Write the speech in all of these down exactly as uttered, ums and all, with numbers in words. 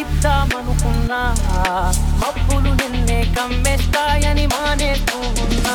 ఇద్దామనుకున్నా మబ్బులు నిన్నే కమ్మేస్తాయని మానేస్తూ ఉన్నా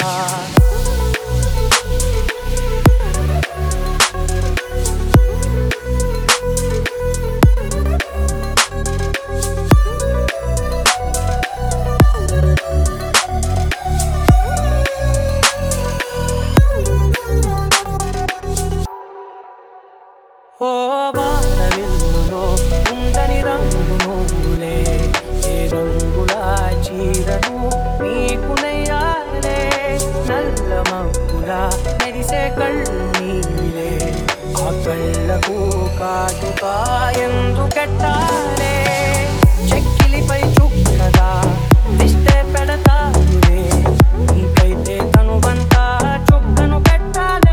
ఓ వానవిల్లులో ఉందని రంగు నువ్వులే ఏ రంగుల చీరను నీకు నెయ్యాలే నల్ల మబ్బులా మెరిసే కళ్ళు నీలే ఆ కళ్ళకు కాటుకా ఎందుకెట్టాలే చెక్కిలిపై చుక్కగా దిష్టే పెడతానులే నీకైతే తనువంతా చుక్కను పెట్టాలే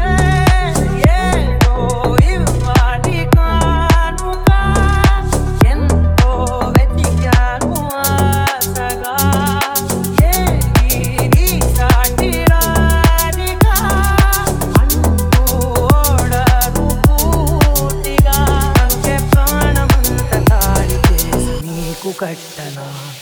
కట్టనా